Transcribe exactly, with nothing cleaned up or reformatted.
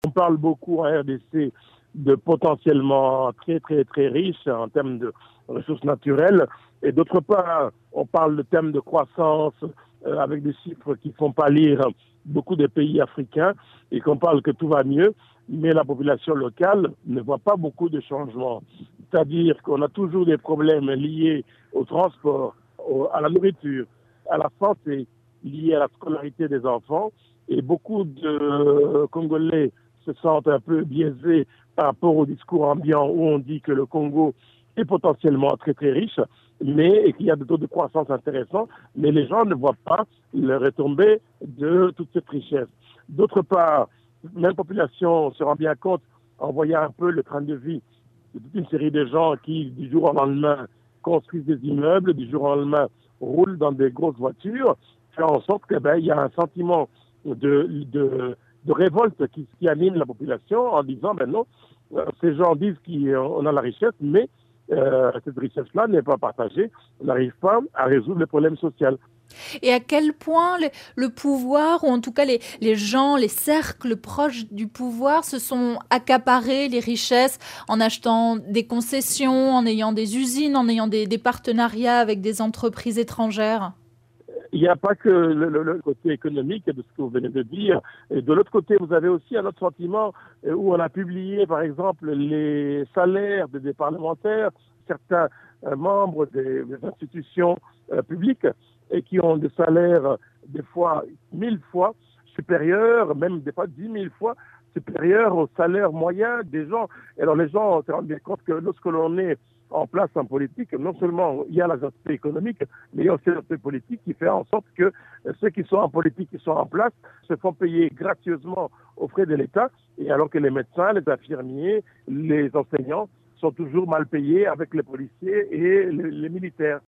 On parle beaucoup en R D C de potentiellement très très très riche en termes de ressources naturelles. Et d'autre part, on parle de thèmes de croissance euh, avec des chiffres qui font pâlir beaucoup de pays africains et qu'on parle que tout va mieux, mais la population locale ne voit pas beaucoup de changements. C'est-à-dire qu'on a toujours des problèmes liés au transport, au, à la nourriture, à la santé, liés à la scolarité des enfants. Et beaucoup de Congolais se sentent un peu biaisés par rapport au discours ambiant où on dit que le Congo est potentiellement très très riche, mais et qu'il y a des taux de croissance intéressants, mais les gens ne voient pas les retombées de toute cette richesse. D'autre part, même population se rend bien compte en voyant un peu le train de vie de toute une série de gens qui, du jour au lendemain, construisent des immeubles, du jour au lendemain, roulent dans des grosses voitures, fait en sorte qu'il ben, y a un sentiment de, de, de révolte qui, qui anime la population en disant, ben non, ces gens disent qu'on a la richesse, mais euh, cette richesse-là n'est pas partagée, on n'arrive pas à résoudre le problème social. Et à quel point le, le pouvoir, ou en tout cas les, les gens, les cercles proches du pouvoir se sont accaparés les richesses en achetant des concessions, en ayant des usines, en ayant des, des partenariats avec des entreprises étrangères. Il n'y a pas que le, le, le côté économique de ce que vous venez de dire. Et de l'autre côté, vous avez aussi un autre sentiment où on a publié, par exemple, les salaires des, des parlementaires, certains euh, membres des, des institutions euh, publiques, et qui ont des salaires euh, des fois mille fois supérieurs, même des fois dix mille fois supérieurs au salaire moyen des gens. Et alors les gens se rendent bien compte que lorsque l'on est en place en politique, non seulement il y a l'aspect économique, mais il y a aussi l'aspect politique qui fait en sorte que ceux qui sont en politique, qui sont en place, se font payer gracieusement aux frais de l'État, et alors que les médecins, les infirmiers, les enseignants sont toujours mal payés avec les policiers et les, les militaires.